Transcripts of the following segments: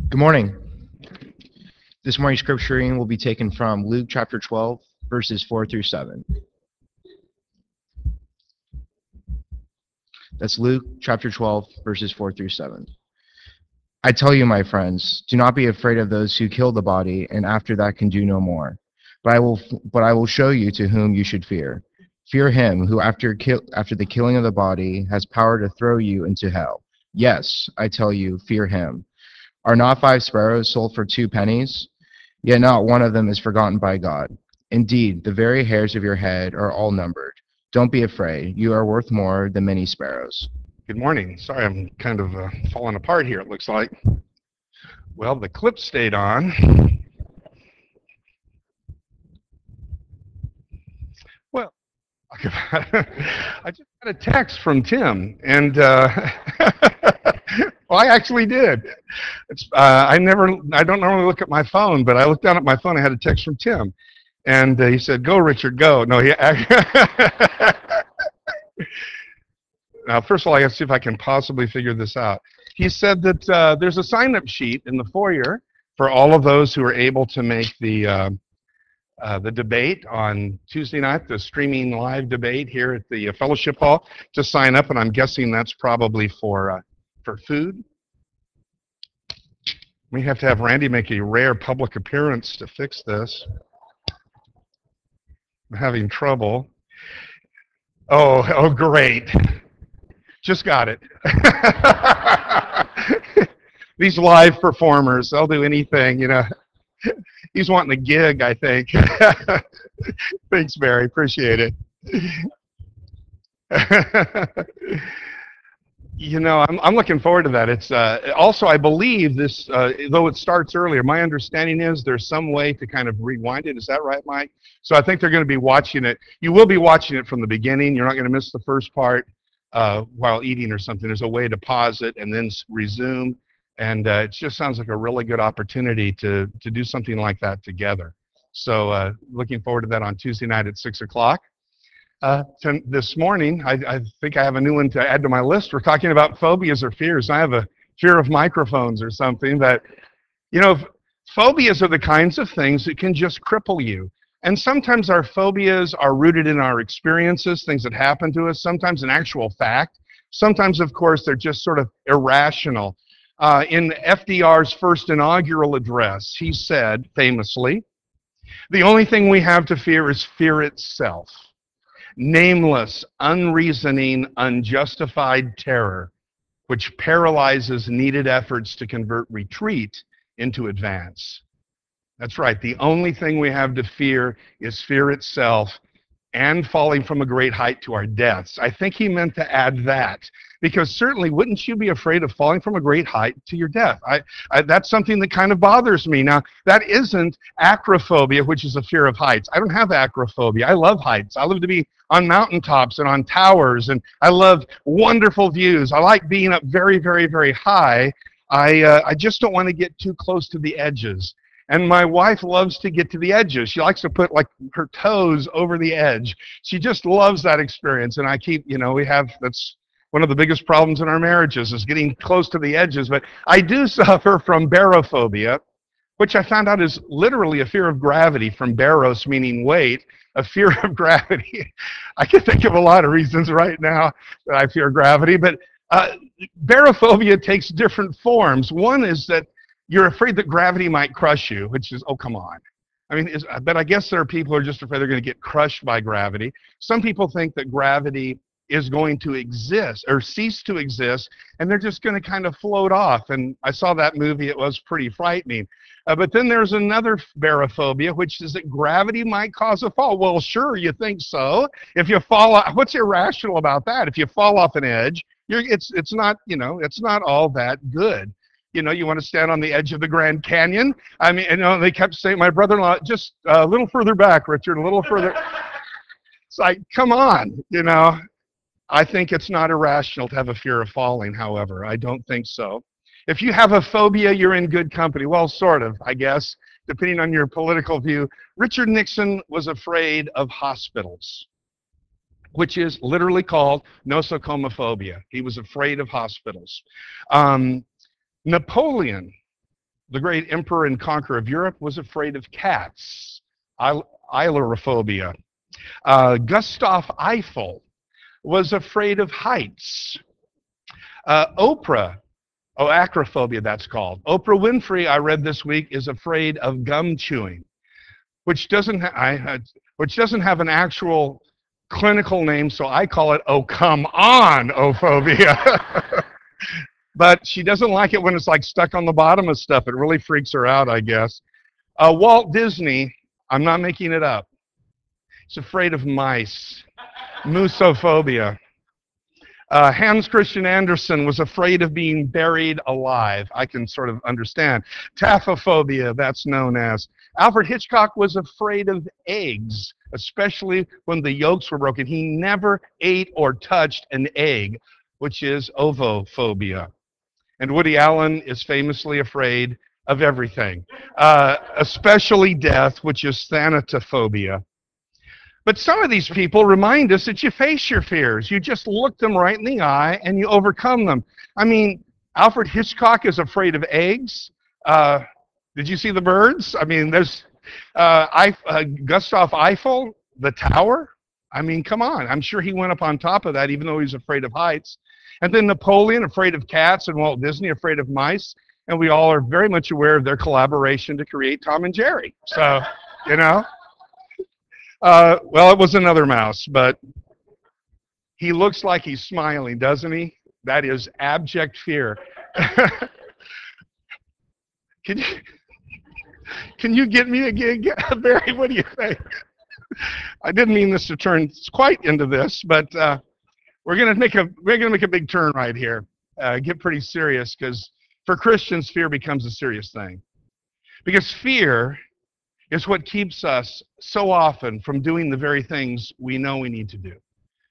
Good morning. This morning's scripture reading will be taken from Luke chapter 12, verses 4 through 7. That's Luke chapter 12, verses 4 through 7. I tell you, my friends, do not be afraid of those who kill the body and after that can do no more. But I will show you to whom you should fear. Fear him who after the killing of the body has power to throw you into hell. Yes, I tell you, fear him. Are not 5 sparrows sold for 2 pennies? Yet not one of them is forgotten by God. Indeed, the very hairs of your head are all numbered. Don't be afraid. You are worth more than many sparrows. Good morning. Sorry, I'm kind of falling apart here, it looks like. Well, the clip stayed on. Well, I just got a text from Tim, and well, I actually did. I don't normally look at my phone, but I looked down at my phone. I had a text from Tim, and he said, "Go, Richard, go." No, he. Now, first of all, I got to see if I can possibly figure this out. He said that there's a sign-up sheet in the foyer for all of those who are able to make the debate on Tuesday night, the streaming live debate here at the fellowship hall, to sign up, and I'm guessing that's probably for food. We have to have Randy make a rare public appearance to fix this. I'm having trouble. Oh, great. Just got it. These live performers, they'll do anything, you know. He's wanting a gig, I think. Thanks, Barry. Appreciate it. You know, I'm looking forward to that. It's also, I believe this, though it starts earlier, my understanding is there's some way to kind of rewind it. Is that right, Mike? So I think they're going to be watching it. You will be watching it from the beginning. You're not going to miss the first part while eating or something. There's a way to pause it and then resume. And it just sounds like a really good opportunity to do something like that together. So looking forward to that on Tuesday night at 6 o'clock. This morning, I think I have a new one to add to my list. We're talking about phobias or fears. I have a fear of microphones or something that, you know, phobias are the kinds of things that can just cripple you. And sometimes our phobias are rooted in our experiences, things that happen to us, sometimes in actual fact. Sometimes, of course, they're just sort of irrational. In FDR's first inaugural address, he said famously, "The only thing we have to fear is fear itself. Nameless, unreasoning, unjustified terror, which paralyzes needed efforts to convert retreat into advance." That's right. The only thing we have to fear is fear itself and falling from a great height to our deaths. I think he meant to add that, because certainly wouldn't you be afraid of falling from a great height to your death? That's something that kind of bothers me. Now, that isn't acrophobia, which is a fear of heights. I don't have acrophobia. I love heights. I love to be on mountaintops and on towers, and I love wonderful views. I like being up very, very, very high. I just don't want to get too close to the edges. And my wife loves to get to the edges. She likes to put like her toes over the edge. She just loves that experience. And I keep, you know, that's one of the biggest problems in our marriages is getting close to the edges. But I do suffer from barophobia, which I found out is literally a fear of gravity, from baros meaning weight, a fear of gravity. I can think of a lot of reasons right now that I fear gravity, but barophobia takes different forms. One is that you're afraid that gravity might crush you, which is, oh, come on. I mean, but I guess there are people who are just afraid they're going to get crushed by gravity. Some people think that gravity is going to exist or cease to exist, and they're just going to kind of float off. And I saw that movie. It was pretty frightening. But then there's another barophobia, which is that gravity might cause a fall. Well, sure, you think so. If you fall off, what's irrational about that? If you fall off an edge, it's not, you know, it's not all that good. You know, you want to stand on the edge of the Grand Canyon? I mean, you know, they kept saying, my brother-in-law, just a little further back, Richard, a little further. It's like, come on, you know. I think it's not irrational to have a fear of falling, however. I don't think so. If you have a phobia, you're in good company. Well, sort of, I guess, depending on your political view. Richard Nixon was afraid of hospitals, which is literally called nosocomophobia. He was afraid of hospitals. Napoleon the great emperor and conqueror of Europe, was afraid of cats, ailurophobia. Gustav Eiffel was afraid of heights. Oprah, acrophobia that's called. Oprah Winfrey, I read this week, is afraid of gum chewing, which doesn't have an actual clinical name, so I call it "oh come on" ophobia. But she doesn't like it when it's like stuck on the bottom of stuff. It really freaks her out, I guess. Walt Disney, I'm not making it up. He's afraid of mice. Moosophobia. Hans Christian Andersen was afraid of being buried alive. I can sort of understand. Taphophobia, that's known as. Alfred Hitchcock was afraid of eggs, especially when the yolks were broken. He never ate or touched an egg, which is ovophobia. And Woody Allen is famously afraid of everything, especially death, which is thanatophobia. But some of these people remind us that you face your fears. You just look them right in the eye and you overcome them. I mean, Alfred Hitchcock is afraid of eggs. Did you see the birds? I mean, there's Gustav Eiffel, the tower. I mean, come on. I'm sure he went up on top of that, even though he's afraid of heights. And then Napoleon, afraid of cats, and Walt Disney, afraid of mice. And we all are very much aware of their collaboration to create Tom and Jerry. So, you know. Well, it was another mouse, but he looks like he's smiling, doesn't he? That is abject fear. Can you get me a gig, Barry? What do you think? I didn't mean this to turn quite into this, but we're gonna make a big turn right here. Get pretty serious, because for Christians, fear becomes a serious thing. Because fear is what keeps us so often from doing the very things we know we need to do.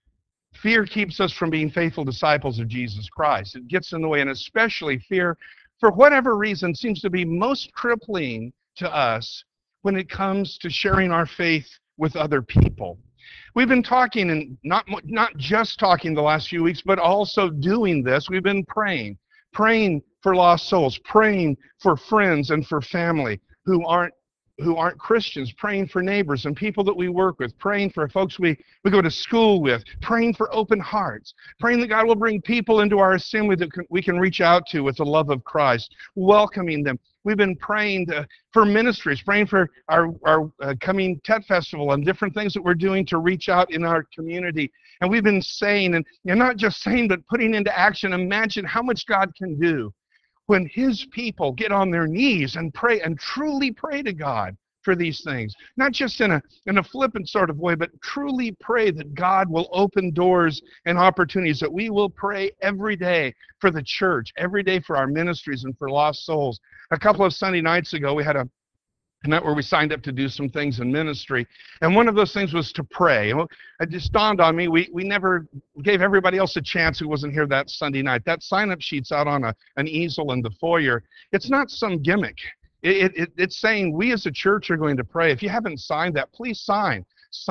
Fear keeps us from being faithful disciples of Jesus Christ. It gets in the way, and especially fear, for whatever reason, seems to be most crippling to us when it comes to sharing our faith with other people. We've been talking, and not just talking the last few weeks, but also doing this. We've been praying for lost souls, praying for friends and for family who aren't Christians, praying for neighbors and people that we work with, praying for folks we go to school with, praying for open hearts, praying that God will bring people into our assembly that we can reach out to with the love of Christ, welcoming them. We've been praying for ministries, praying for our coming TET Festival and different things that we're doing to reach out in our community. And we've been saying, and not just saying, but putting into action, imagine how much God can do when his people get on their knees and pray, and truly pray to God for these things. Not just in a flippant sort of way, but truly pray that God will open doors and opportunities, that we will pray every day for the church, every day for our ministries and for lost souls. A couple of Sunday nights ago, we had a night where we signed up to do some things in ministry, and one of those things was to pray. It just dawned on me, we never gave everybody else a chance who wasn't here that Sunday night. That sign-up sheet's out on an easel in the foyer. It's not some gimmick. It's saying we as a church are going to pray. If you haven't signed that, please sign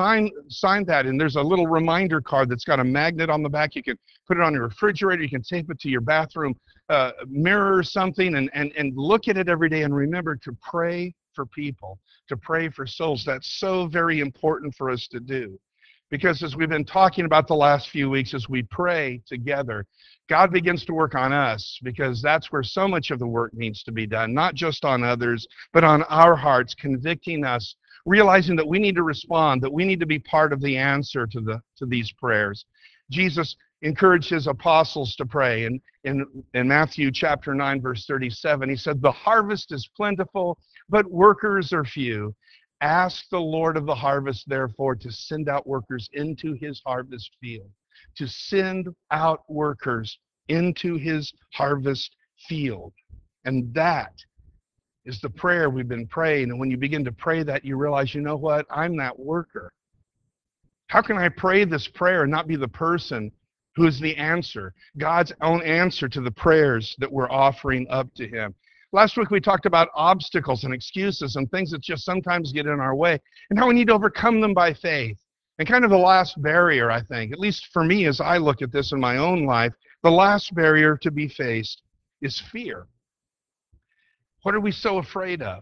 that, and there's a little reminder card that's got a magnet on the back. You can put it on your refrigerator, you can tape it to your bathroom mirror or something, and look at it every day, and remember to pray for people, to pray for souls. That's so very important for us to do, because as we've been talking about the last few weeks, as we pray together, God begins to work on us, because that's where so much of the work needs to be done, not just on others, but on our hearts, convicting us, realizing that we need to respond, that we need to be part of the answer to these prayers. Jesus encouraged his apostles to pray. And in Matthew chapter 9, verse 37, he said, "The harvest is plentiful, but workers are few. Ask the Lord of the harvest, therefore, to send out workers into his harvest field." To send out workers into his harvest field. And that is the prayer we've been praying. And when you begin to pray that, you realize, you know what? I'm that worker. How can I pray this prayer and not be the person who is the answer, God's own answer to the prayers that we're offering up to him? Last week we talked about obstacles and excuses and things that just sometimes get in our way, and how we need to overcome them by faith. And kind of the last barrier, I think, at least for me as I look at this in my own life, the last barrier to be faced is fear. What are we so afraid of?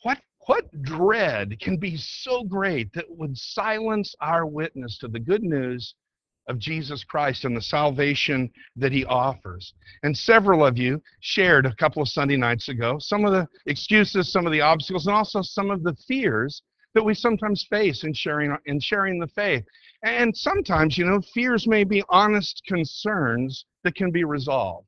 What dread can be so great that would silence our witness to the good news of Jesus Christ and the salvation that he offers? And several of you shared a couple of Sunday nights ago some of the excuses, some of the obstacles, and also some of the fears that we sometimes face in sharing the faith. And sometimes, fears may be honest concerns that can be resolved.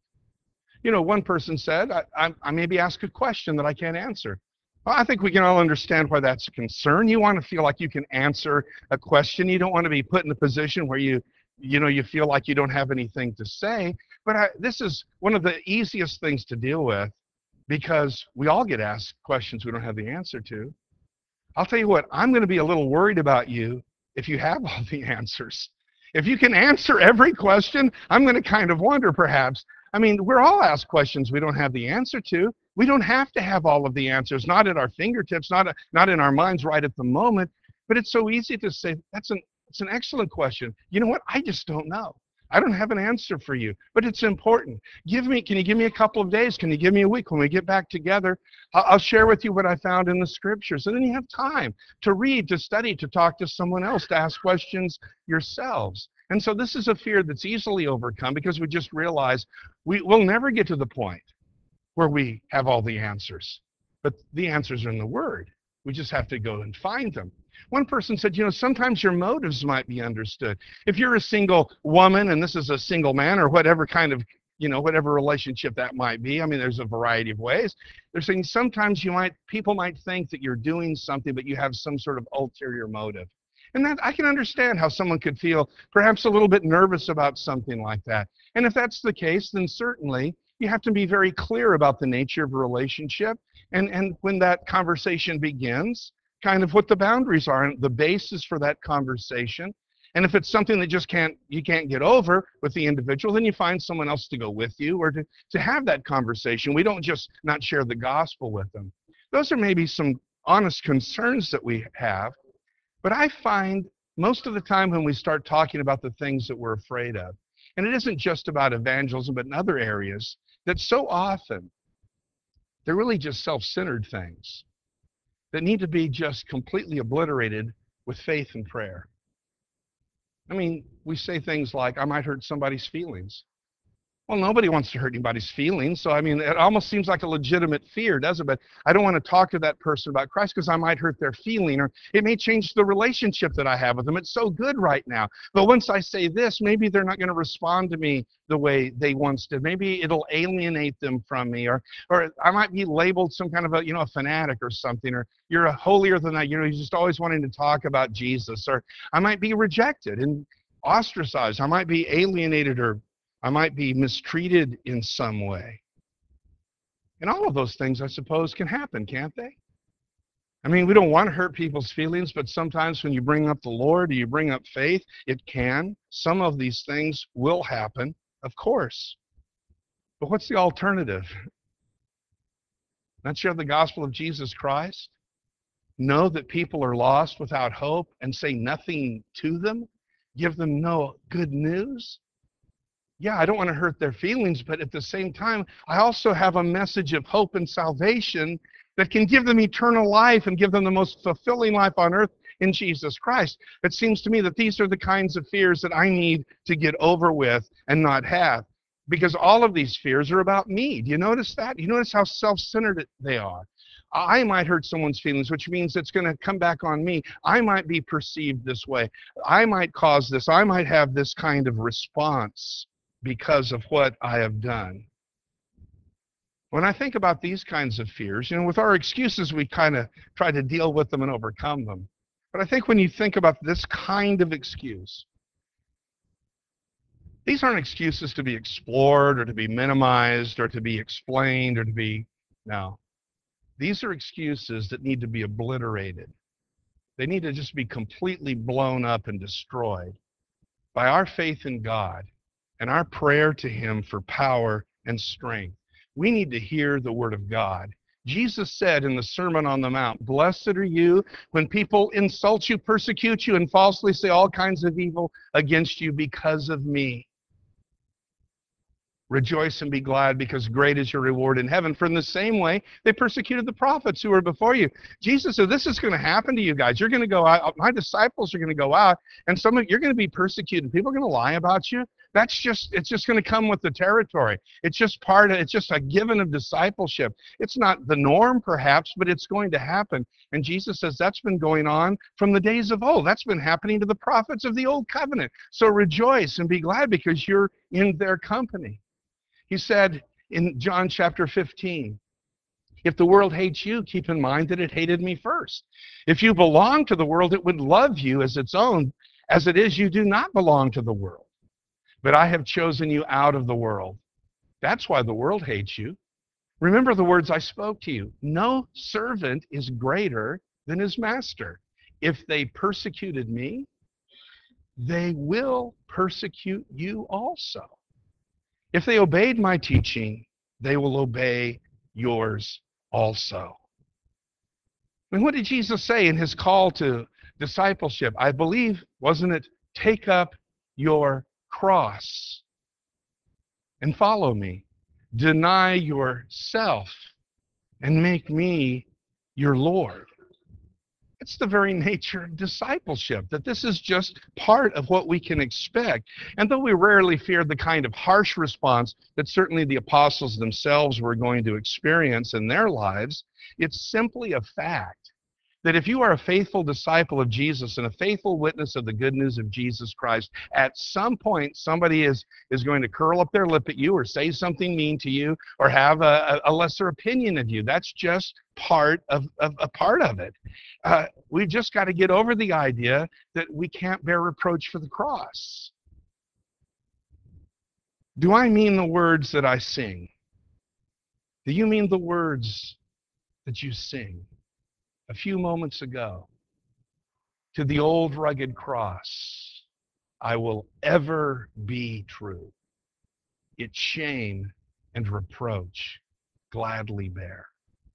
One person said, I maybe ask a question that I can't answer. Well, I think we can all understand why that's a concern. You want to feel like you can answer a question. You don't want to be put in a position where you feel like you don't have anything to say. But this is one of the easiest things to deal with because we all get asked questions we don't have the answer to. I'll tell you what, I'm going to be a little worried about you if you have all the answers. If you can answer every question, I'm going to kind of wonder perhaps. I mean, we're all asked questions we don't have the answer to. We don't have to have all of the answers, not at our fingertips, not in our minds right at the moment. But it's so easy to say, it's an excellent question. You know what? I just don't know. I don't have an answer for you, but it's important. Can you give me a couple of days? Can you give me a week? When we get back together, I'll share with you what I found in the scriptures. And then you have time to read, to study, to talk to someone else, to ask questions yourselves. And so this is a fear that's easily overcome because we just realize we'll never get to the point where we have all the answers. But the answers are in the Word. We just have to go and find them. One person said, sometimes your motives might be understood. If you're a single woman and this is a single man or whatever kind of, whatever relationship that might be, I mean, there's a variety of ways. They're saying sometimes people might think that you're doing something, but you have some sort of ulterior motive. And that I can understand how someone could feel perhaps a little bit nervous about something like that. And if that's the case, then certainly you have to be very clear about the nature of a relationship. And when that conversation begins, kind of what the boundaries are and the basis for that conversation. And if it's something that you can't get over with the individual, then you find someone else to go with you or to have that conversation. We don't just not share the gospel with them. Those are maybe some honest concerns that we have. But I find most of the time when we start talking about the things that we're afraid of, and it isn't just about evangelism, but in other areas, that so often they're really just self-centered things that need to be just completely obliterated with faith and prayer. I mean, we say things like, I might hurt somebody's feelings. Well, nobody wants to hurt anybody's feelings. So, I mean, it almost seems like a legitimate fear, doesn't it? But I don't want to talk to that person about Christ because I might hurt their feeling or it may change the relationship that I have with them. It's so good right now. But once I say this, maybe they're not going to respond to me the way they once did. Maybe it'll alienate them from me or I might be labeled some kind of a fanatic or something, or you're a holier than I, you're just always wanting to talk about Jesus, or I might be rejected and ostracized. I might be alienated, or I might be mistreated in some way. And all of those things, I suppose, can happen, can't they? I mean, we don't want to hurt people's feelings, but sometimes when you bring up the Lord or you bring up faith, it can. Some of these things will happen, of course. But what's the alternative? Not share the gospel of Jesus Christ? Know that people are lost without hope and say nothing to them? Give them no good news? Yeah, I don't want to hurt their feelings, but at the same time, I also have a message of hope and salvation that can give them eternal life and give them the most fulfilling life on earth in Jesus Christ. It seems to me that these are the kinds of fears that I need to get over with and not have, because all of these fears are about me. Do you notice that? You notice how self-centered they are? I might hurt someone's feelings, which means it's going to come back on me. I might be perceived this way. I might cause this. I might have this kind of response because of what I have done. When I think about these kinds of fears, with our excuses, we kind of try to deal with them and overcome them. But I think when you think about this kind of excuse, these aren't excuses to be explored or to be minimized or to be explained or no. These are excuses that need to be obliterated. They need to just be completely blown up and destroyed by our faith in God and our prayer to Him for power and strength. We need to hear the Word of God. Jesus said in the Sermon on the Mount, "Blessed are you when people insult you, persecute you, and falsely say all kinds of evil against you because of me." Rejoice and be glad, because great is your reward in heaven. For in the same way, they persecuted the prophets who were before you. Jesus said, this is going to happen to you guys. You're going to go out. My disciples are going to go out, and you're going to be persecuted. People are going to lie about you. It's just going to come with the territory. It's just a given of discipleship. It's not the norm, perhaps, but it's going to happen. And Jesus says that's been going on from the days of old. That's been happening to the prophets of the old covenant. So rejoice and be glad, because you're in their company. He said in John chapter 15, if the world hates you, keep in mind that it hated me first. If you belong to the world, it would love you as its own. As it is, you do not belong to the world, but I have chosen you out of the world. That's why the world hates you. Remember the words I spoke to you. No servant is greater than his master. If they persecuted me, they will persecute you also. If they obeyed my teaching, they will obey yours also. And what did Jesus say in his call to discipleship? I believe, wasn't it, take up your cross and follow me. Deny yourself and make me your Lord. It's the very nature of discipleship, that this is just part of what we can expect. And though we rarely fear the kind of harsh response that certainly the apostles themselves were going to experience in their lives, it's simply a fact that if you are a faithful disciple of Jesus and a faithful witness of the good news of Jesus Christ, at some point somebody is going to curl up their lip at you or say something mean to you or have a lesser opinion of you. That's just part of it. We've just got to get over the idea that we can't bear reproach for the cross. Do I mean the words that I sing? Do you mean the words that you sing? A few moments ago, to the old rugged cross, I will ever be true. Its shame and reproach gladly bear.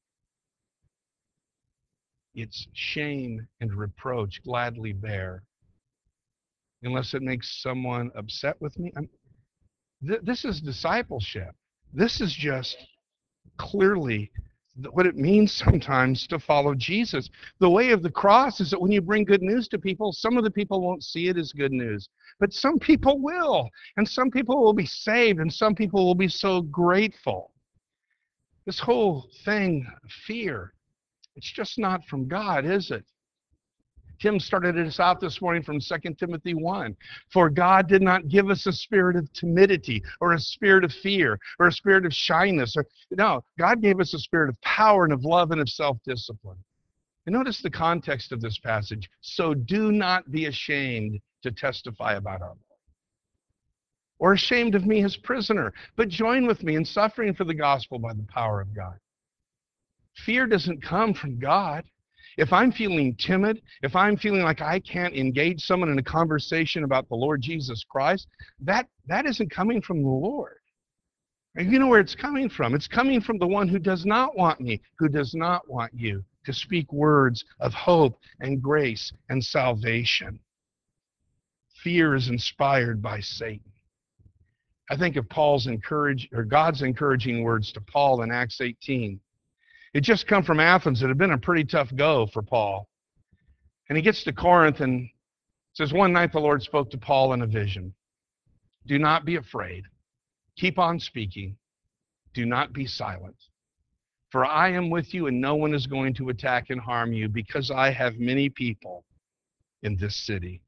Its shame and reproach gladly bear, unless it makes someone upset with me. This is discipleship. This is just clearly what it means sometimes to follow Jesus. The way of the cross is that when you bring good news to people, some of the people won't see it as good news, but some people will, and some people will be saved, and some people will be so grateful. This whole thing, fear, it's just not from God, is it? Tim started us out this morning from 2 Timothy 1. For God did not give us a spirit of timidity or a spirit of fear or a spirit of shyness. No, God gave us a spirit of power and of love and of self-discipline. And notice the context of this passage. So do not be ashamed to testify about our Lord, or ashamed of me, his prisoner, but join with me in suffering for the gospel by the power of God. Fear doesn't come from God. If I'm feeling timid, if I'm feeling like I can't engage someone in a conversation about the Lord Jesus Christ, that isn't coming from the Lord. And you know where it's coming from? It's coming from the one who does not want me, who does not want you to speak words of hope and grace and salvation. Fear is inspired by Satan. I think of God's encouraging words to Paul in Acts 18. He'd just come from Athens. It had been a pretty tough go for Paul. And he gets to Corinth and says, one night the Lord spoke to Paul in a vision. Do not be afraid. Keep on speaking. Do not be silent. For I am with you, and no one is going to attack and harm you, because I have many people in this city.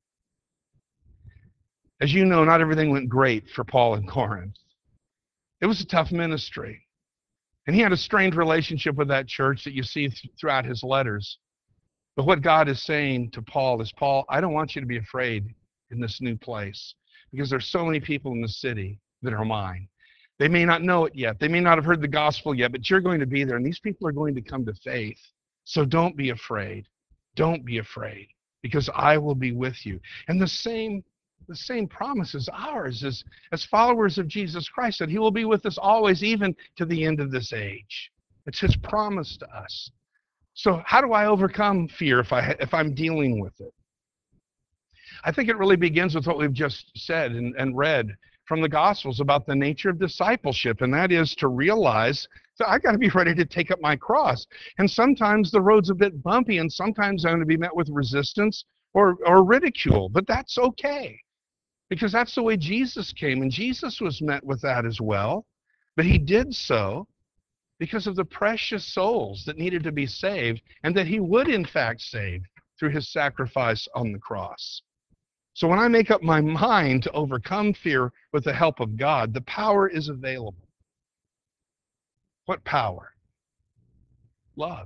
As you know, not everything went great for Paul in Corinth. It was a tough ministry. And he had a strained relationship with that church that you see throughout his letters. But what God is saying to Paul is, Paul, I don't want you to be afraid in this new place, because there's so many people in the city that are mine. They may not know it yet. They may not have heard the gospel yet, but you're going to be there, and these people are going to come to faith. So don't be afraid. Don't be afraid, because I will be with you. And the same promise is ours as followers of Jesus Christ, that he will be with us always, even to the end of this age. It's his promise to us. So how do I overcome fear if I'm dealing with it? I think it really begins with what we've just said and read from the Gospels about the nature of discipleship, and that is to realize that I got to be ready to take up my cross. And sometimes the road's a bit bumpy, and sometimes I'm going to be met with resistance or ridicule, but that's okay, because that's the way Jesus came, and Jesus was met with that as well. But he did so because of the precious souls that needed to be saved, and that he would in fact save through his sacrifice on the cross. So when I make up my mind to overcome fear with the help of God, the power is available. What power? Love.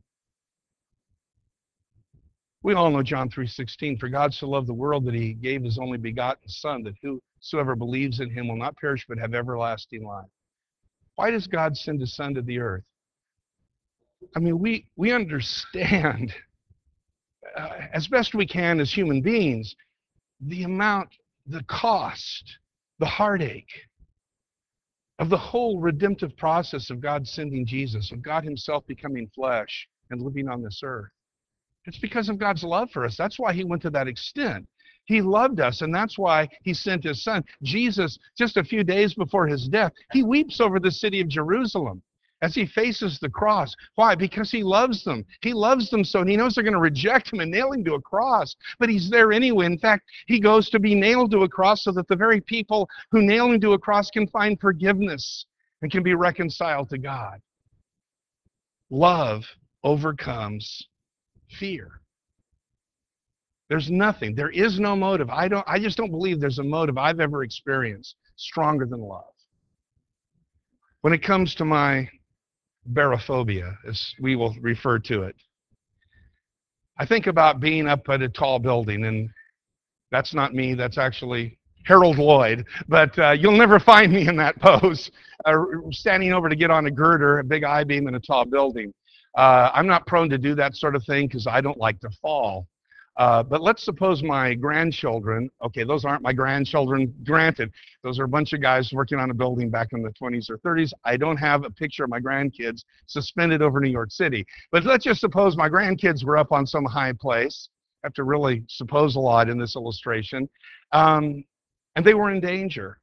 We all know John 3:16, for God so loved the world that he gave his only begotten Son, that whosoever believes in him will not perish but have everlasting life. Why does God send his Son to the earth? I mean, we understand as best we can as human beings the amount, the cost, the heartache of the whole redemptive process of God sending Jesus, of God himself becoming flesh and living on this earth. It's because of God's love for us. That's why he went to that extent. He loved us, and that's why he sent his Son. Jesus, just a few days before his death, he weeps over the city of Jerusalem as he faces the cross. Why? Because he loves them. He loves them so, and he knows they're going to reject him and nail him to a cross. But he's there anyway. In fact, he goes to be nailed to a cross so that the very people who nail him to a cross can find forgiveness and can be reconciled to God. Love overcomes fear. There's nothing. There is no motive. I just don't believe there's a motive I've ever experienced stronger than love. When it comes to my barophobia, as we will refer to it, I think about being up at a tall building, and that's not me. That's actually Harold Lloyd. But you'll never find me in that pose, standing over to get on a girder, a big I-beam in a tall building. I'm not prone to do that sort of thing because I don't like to fall. But let's suppose my grandchildren, okay, those aren't my grandchildren, granted. Those are a bunch of guys working on a building back in the 20s or 30s. I don't have a picture of my grandkids suspended over New York City. But let's just suppose my grandkids were up on some high place. I have to really suppose a lot in this illustration. And they were in danger.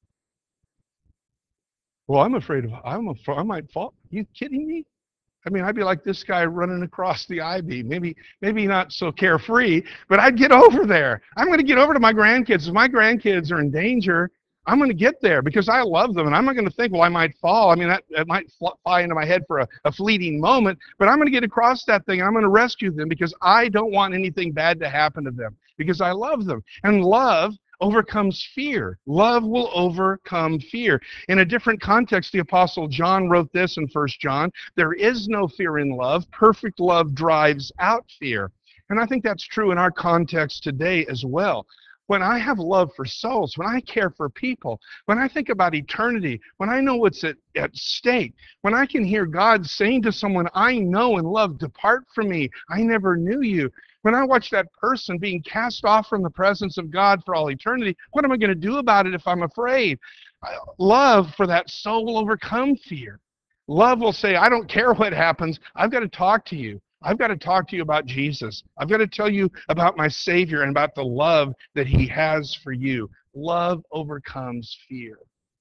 Well, I'm afraid I might fall. Are you kidding me? I mean, I'd be like this guy running across the I-beam. Maybe not so carefree, but I'd get over there. I'm going to get over to my grandkids. If my grandkids are in danger, I'm going to get there because I love them, and I'm not going to think, well, I might fall. I mean, that might fly into my head for a fleeting moment, but I'm going to get across that thing, and I'm going to rescue them because I don't want anything bad to happen to them because I love them. And love overcomes fear. Love will overcome fear. In a different context, the Apostle John wrote this in 1 John, there is no fear in love. Perfect love drives out fear. And I think that's true in our context today as well. When I have love for souls, when I care for people, when I think about eternity, when I know what's at stake, when I can hear God saying to someone I know and love, depart from me, I never knew you. When I watch that person being cast off from the presence of God for all eternity, what am I going to do about it if I'm afraid? Love for that soul will overcome fear. Love will say, I don't care what happens, I've got to talk to you. I've got to talk to you about Jesus. I've got to tell you about my Savior and about the love that he has for you. Love overcomes fear.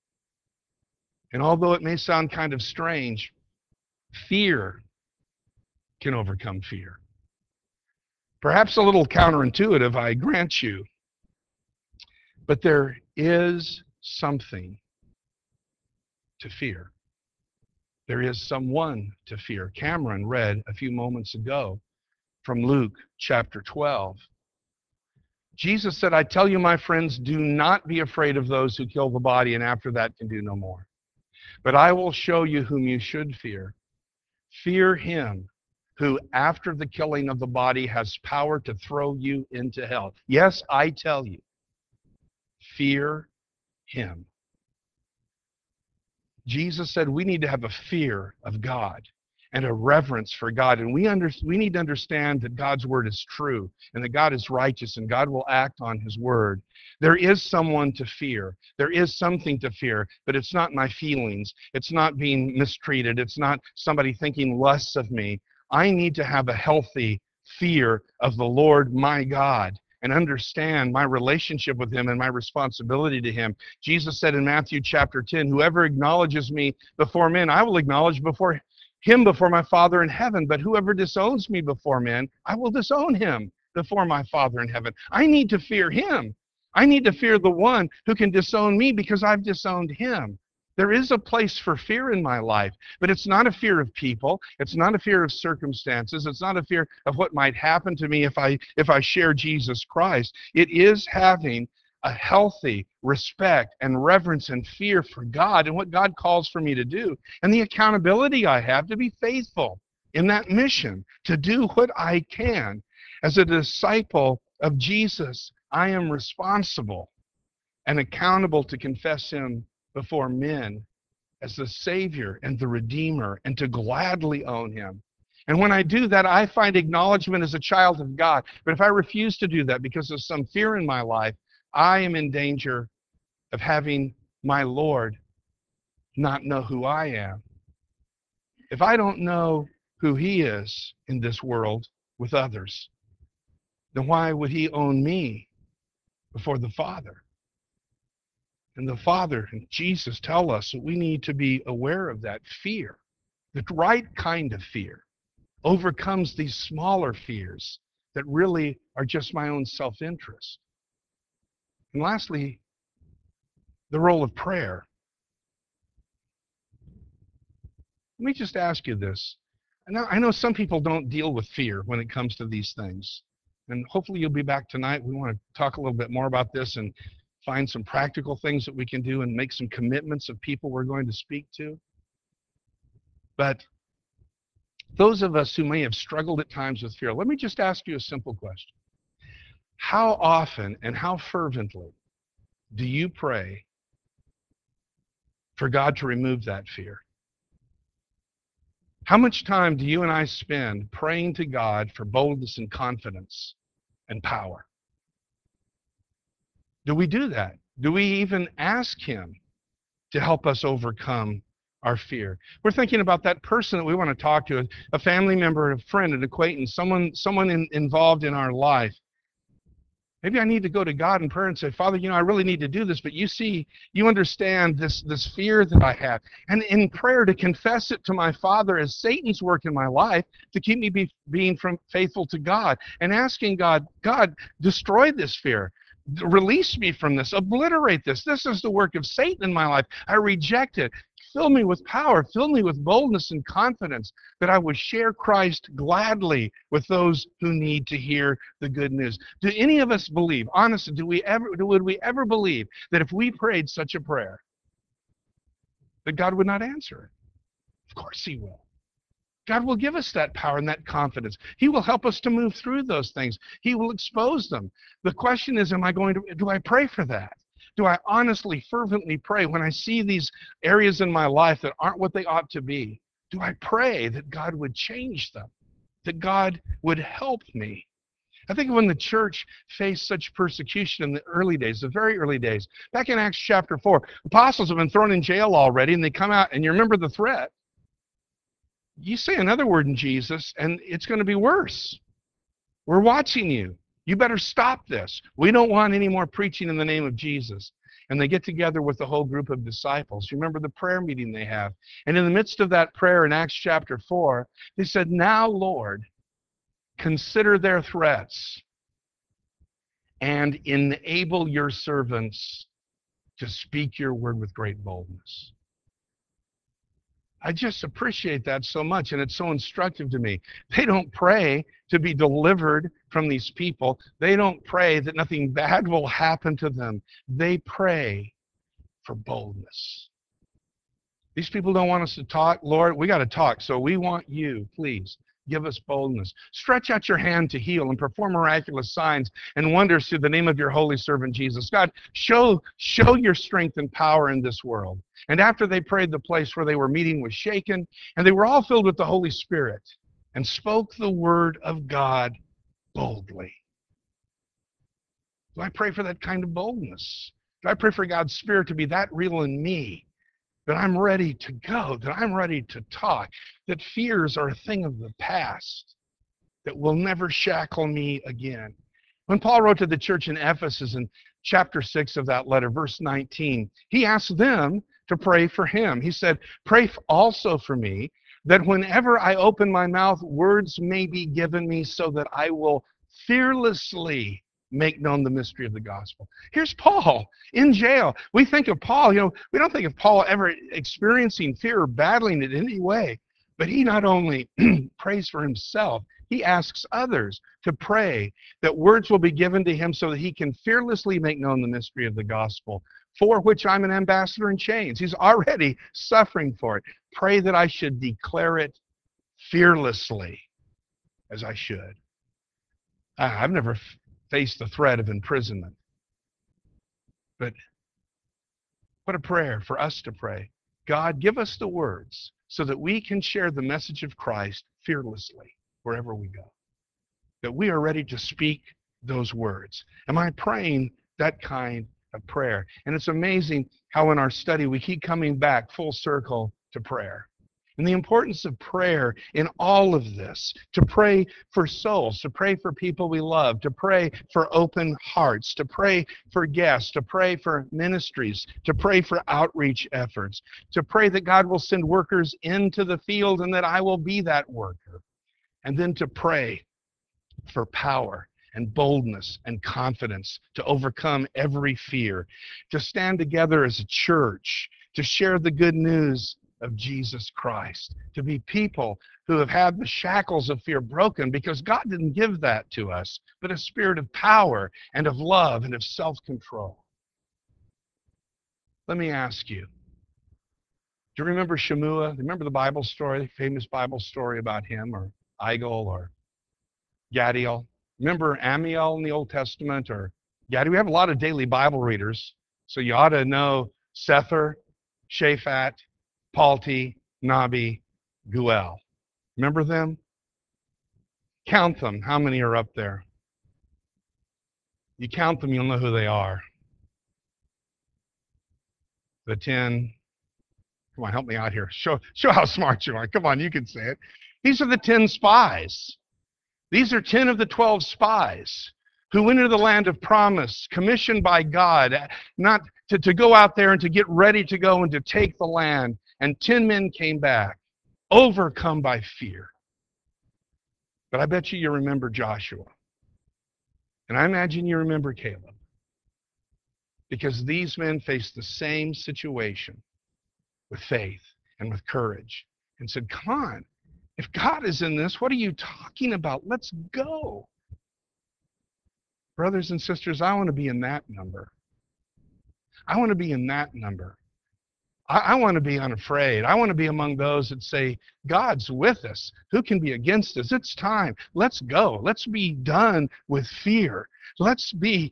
And although it may sound kind of strange, fear can overcome fear. Perhaps a little counterintuitive, I grant you. But there is something to fear. There is someone to fear. Cameron read a few moments ago from Luke chapter 12. Jesus said, I tell you, my friends, do not be afraid of those who kill the body and after that can do no more. But I will show you whom you should fear. Fear him who, after the killing of the body, has power to throw you into hell. Yes, I tell you, fear him. Jesus said we need to have a fear of God and a reverence for God. And we need to understand that God's word is true and that God is righteous and God will act on his word. There is someone to fear. There is something to fear, but it's not my feelings. It's not being mistreated. It's not somebody thinking less of me. I need to have a healthy fear of the Lord my God. and understand my relationship with him and my responsibility to him. Jesus said in Matthew chapter 10, whoever acknowledges me before men, I will acknowledge before my Father in heaven. But whoever disowns me before men, I will disown him before my Father in heaven. I need to fear him. I need to fear the one who can disown me because I've disowned him. There is a place for fear in my life, but it's not a fear of people. It's not a fear of circumstances. It's not a fear of what might happen to me if I share Jesus Christ. It is having a healthy respect and reverence and fear for God and what God calls for me to do, and the accountability I have to be faithful in that mission, to do what I can. As a disciple of Jesus, I am responsible and accountable to confess him before men as the Savior and the Redeemer, and to gladly own him. And when I do that, I find acknowledgement as a child of God. But if I refuse to do that because of some fear in my life, I am in danger of having my Lord not know who I am. If I don't know who he is in this world with others, then why would he own me before the Father? And the Father and Jesus tell us that we need to be aware of that fear. The right kind of fear overcomes these smaller fears that really are just my own self-interest. And lastly, the role of prayer. Let me just ask you this. I know some people don't deal with fear when it comes to these things. And hopefully you'll be back tonight. We want to talk a little bit more about this and find some practical things that we can do and make some commitments of people we're going to speak to. But those of us who may have struggled at times with fear, let me just ask you a simple question. How often and how fervently do you pray for God to remove that fear? How much time do you and I spend praying to God for boldness and confidence and power? Do we do that? Do we even ask him to help us overcome our fear? We're thinking about that person that we want to talk to, a family member, a friend, an acquaintance, someone involved in our life. Maybe I need to go to God in prayer and say, Father, I really need to do this, but you understand this fear that I have. And in prayer to confess it to my Father as Satan's work in my life to keep me being faithful to God, and asking God, destroy this fear. Release me from this. Obliterate this. This is the work of Satan in my life. I reject it. Fill me with power. Fill me with boldness and confidence that I would share Christ gladly with those who need to hear the good news. Do any of us believe, honestly, would we ever believe that if we prayed such a prayer, that God would not answer it? Of course he will. God will give us that power and that confidence. He will help us to move through those things. He will expose them. The question is, do I pray for that? Do I honestly, fervently pray when I see these areas in my life that aren't what they ought to be? Do I pray that God would change them? That God would help me? I think when the church faced such persecution in the early days, the very early days, back in Acts chapter 4, apostles have been thrown in jail already, and they come out, and you remember the threat. You say another word in Jesus, and it's going to be worse. We're watching you. You better stop this. We don't want any more preaching in the name of Jesus. And they get together with the whole group of disciples. You remember the prayer meeting they have. And in the midst of that prayer in Acts chapter 4, they said, now, Lord, consider their threats and enable your servants to speak your word with great boldness. I just appreciate that so much, and it's so instructive to me. They don't pray to be delivered from these people. They don't pray that nothing bad will happen to them. They pray for boldness. These people don't want us to talk. Lord, we got to talk, so we want you, please. Give us boldness. Stretch out your hand to heal and perform miraculous signs and wonders through the name of your holy servant Jesus. God, show your strength and power in this world. And after they prayed, the place where they were meeting was shaken, and they were all filled with the Holy Spirit and spoke the word of God boldly. Do I pray for that kind of boldness? Do I pray for God's Spirit to be that real in me? That I'm ready to go, that I'm ready to talk, that fears are a thing of the past, that will never shackle me again. When Paul wrote to the church in Ephesus in chapter 6 of that letter, verse 19, he asked them to pray for him. He said, "Pray also for me, that whenever I open my mouth, words may be given me so that I will fearlessly make known the mystery of the gospel." Here's Paul in jail. We think of Paul, we don't think of Paul ever experiencing fear or battling it in any way. But he not only prays for himself, he asks others to pray that words will be given to him so that he can fearlessly make known the mystery of the gospel, for which I'm an ambassador in chains. He's already suffering for it. Pray that I should declare it fearlessly as I should. I've never faced the threat of imprisonment. But what a prayer for us to pray. God, give us the words so that we can share the message of Christ fearlessly wherever we go. That we are ready to speak those words. Am I praying that kind of prayer? And it's amazing how in our study we keep coming back full circle to prayer. And the importance of prayer in all of this, to pray for souls, to pray for people we love, to pray for open hearts, to pray for guests, to pray for ministries, to pray for outreach efforts, to pray that God will send workers into the field and that I will be that worker. And then to pray for power and boldness and confidence to overcome every fear, to stand together as a church, to share the good news of Jesus Christ, to be people who have had the shackles of fear broken, because God didn't give that to us, but a spirit of power and of love and of self-control. Let me ask you, do you remember Shemua? Remember the Bible story, the famous Bible story about him, or Igel, or Gadiel? Remember Amiel in the Old Testament, or Gadiel? We have a lot of daily Bible readers, so you ought to know Sether, Shaphat, Palti, Nabi, Guel. Remember them? Count them. How many are up there? You count them, you'll know who they are. The 10. Come on, help me out here. Show how smart you are. Come on, you can say it. These are the 10 spies. These are 10 of the 12 spies who went into the land of promise, commissioned by God, not to go out there and to get ready to go and to take the land. And 10 men came back, overcome by fear. But I bet you remember Joshua. And I imagine you remember Caleb. Because these men faced the same situation with faith and with courage and said, "Come on, if God is in this, what are you talking about? Let's go." Brothers and sisters, I want to be in that number. I want to be in that number. I want to be unafraid. I want to be among those that say, God's with us. Who can be against us? It's time. Let's go. Let's be done with fear. Let's be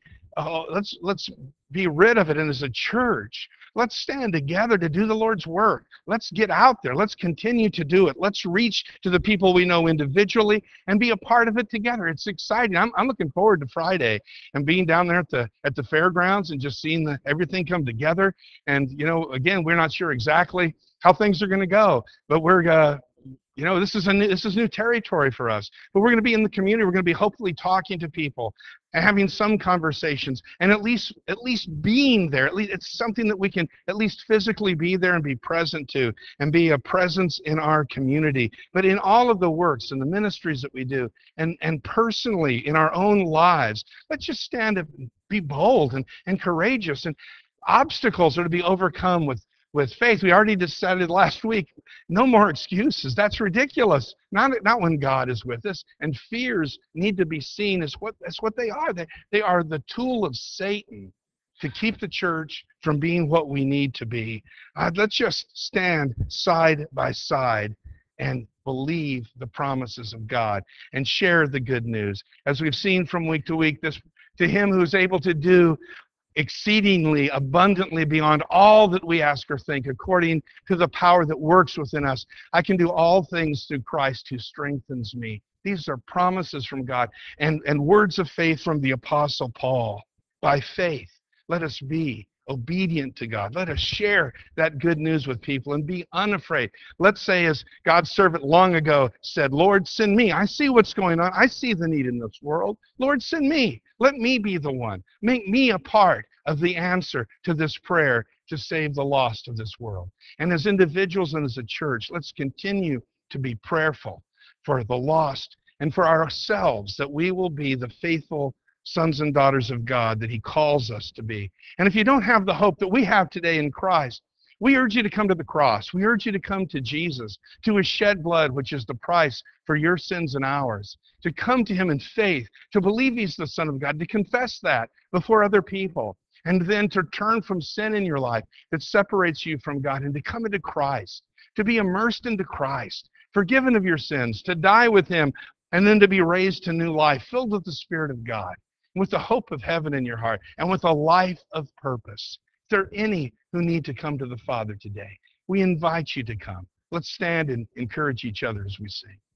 rid of it. And as a church, let's stand together to do the Lord's work. Let's get out there. Let's continue to do it. Let's reach to the people we know individually and be a part of it together. It's exciting. I'm looking forward to Friday and being down there at the fairgrounds and just seeing everything come together. And again, we're not sure exactly how things are going to go, but we're this is new territory for us. But we're going to be in the community. We're going to be hopefully talking to people and having some conversations, and at least being there. At least it's something that we can at least physically be there and be present to, and be a presence in our community. But in all of the works and the ministries that we do, and personally in our own lives, let's just stand up and be bold and courageous. And obstacles are to be overcome with faith. We already decided last week, no more excuses. That's ridiculous. Not when God is with us. And fears need to be seen as what they are. They are the tool of Satan to keep the church from being what we need to be. Let's just stand side by side and believe the promises of God and share the good news. As we've seen from week to week, this to him who is able to do exceedingly abundantly beyond all that we ask or think, according to the power that works within us. I can do all things through Christ who strengthens me. These are promises from God and words of faith from the Apostle Paul. By faith, let us be obedient to God. Let us share that good news with people and be unafraid. Let's say, as God's servant long ago said, Lord, send me. I see what's going on. I see the need in this world. Lord, send me. Let me be the one. Make me a part of the answer to this prayer to save the lost of this world. And as individuals and as a church, let's continue to be prayerful for the lost and for ourselves, that we will be the faithful sons and daughters of God that He calls us to be. And if you don't have the hope that we have today in Christ, we urge you to come to the cross. We urge you to come to Jesus, to His shed blood, which is the price for your sins and ours, to come to Him in faith, to believe He's the Son of God, to confess that before other people, and then to turn from sin in your life that separates you from God and to come into Christ, to be immersed into Christ, forgiven of your sins, to die with Him, and then to be raised to new life, filled with the Spirit of God, with the hope of heaven in your heart, and with a life of purpose. If there are any who need to come to the Father today, we invite you to come. Let's stand and encourage each other as we sing.